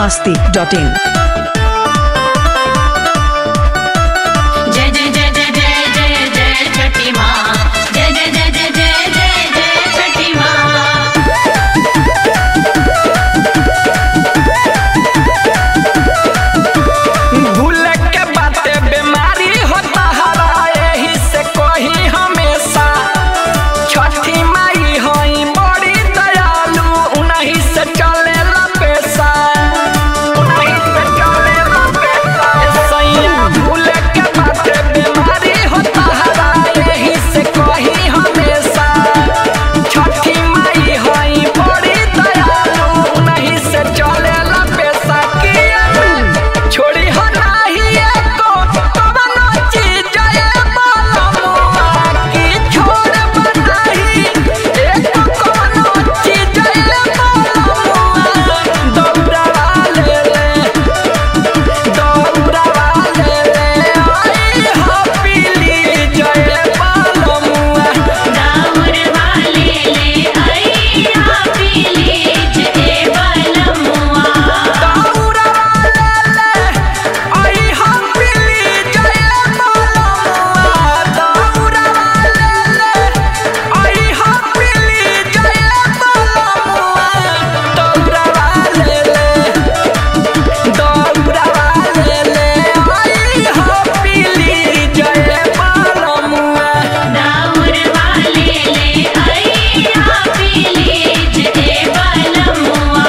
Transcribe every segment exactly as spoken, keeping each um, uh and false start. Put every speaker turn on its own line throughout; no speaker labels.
masti dot in.
जय जय जय जय जय जय जय छठी माँ, जय जय जय जय जय जय जय छठी माँ।
भूल के बातें बीमारी होता हरा, यही से कोई हमेशा छठी माई होई बड़ी दयालु, उन्हीं से चलेला पैसा, उन्हीं से चलेला पैसा। सैया भूल के बातें बीमारी होता हरा, यही से कोई हमेशा छठी माई होई बड़ी दयालु, उन्हीं से चलेला पैसा। किया छोड़ी हो नाही एको कवनो चीज ये मालूम की छोड़ बनाही एको कवनो चीज ये मालूम। दौड़ा ले ले दौड़ा ले ले आई हो पीली जय मालूम।
दाऊर वाले ले आई हा पीली जय बलमुआ।
दौड़ा ले ले आई हो पीली जय मालूम। दौड़ा ले ले आई हो पीली जय मालूम। दौड़ा ले ले दौड़ा ले ले आई हो पीली जय मालूम।
दाऊर वाले ले आई हा पीली जय बलमुआ।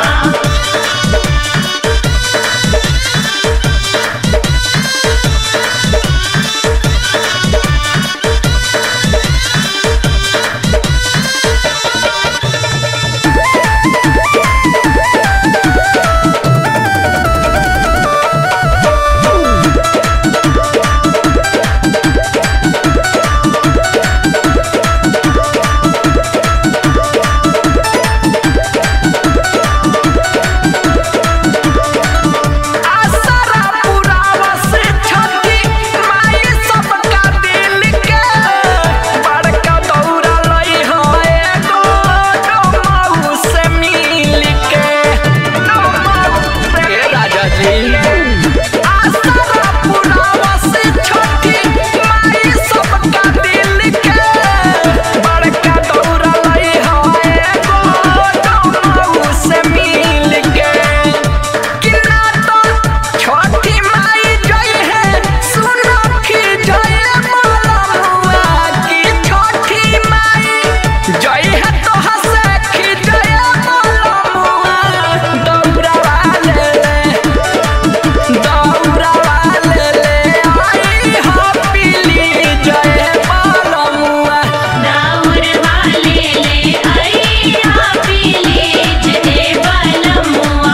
आसरा पुरावा से छठी माई सबका दिल के बड़का दौड़ा लई हो एगो डोमाऊ से मिल के। डोमाऊ से राजा जी आसरा पुरावा से छठी माई सबका दिल के बड़का दौड़ा लई हो एगो डोमाऊ से मिल के। किना तो छोटी माई जय है सुनखी जय मालूआ की छोटी माई जय है तो हंसखी जय मालूआ। दौड़ा ले ले दौड़ा ले ले आई हो पीली जय मालूआ।
दाऊर वाले ले आई हा पीली जय बलमुआ।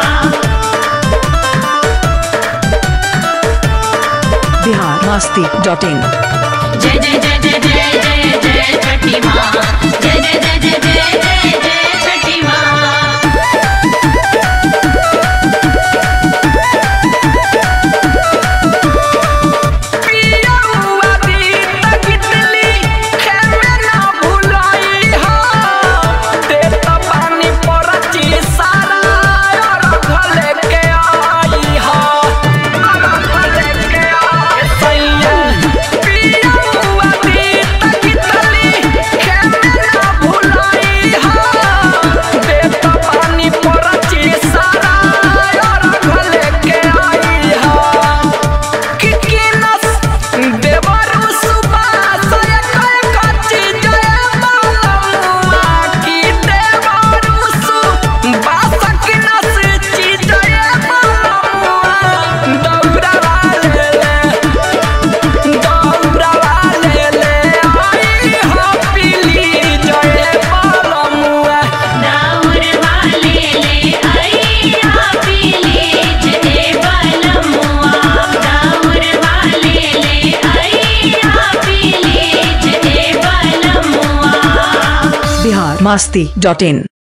Bihar masti dot in.
जय जय जय जय जय जय जय छठी माँ, जय जय जय जय जय जय जय छठी माँ।
पिया हुआ दीता कितली खेमे ना भुलाई हो, देता पानी परची सारा और घले के आई हो, और घले के आई। सैया पिया हुआ दीता कितली खेमे ना भुलाई हो, देता पानी परची सारा और घले के आई हो। किकिनस देवरु सुबास एकर कच्ची जय मालूआ की देवरु सुबास किनस ची जय मालूआ। दौड़ा ले ले दौड़ा ले ले आई हो पीली जय मालूआ।
दाऊर वाले ले आई हा पीली जय बलमुआ। दाऊर वाले ले आई हा पीली जय बलमुआ।
Bihar masti dot in.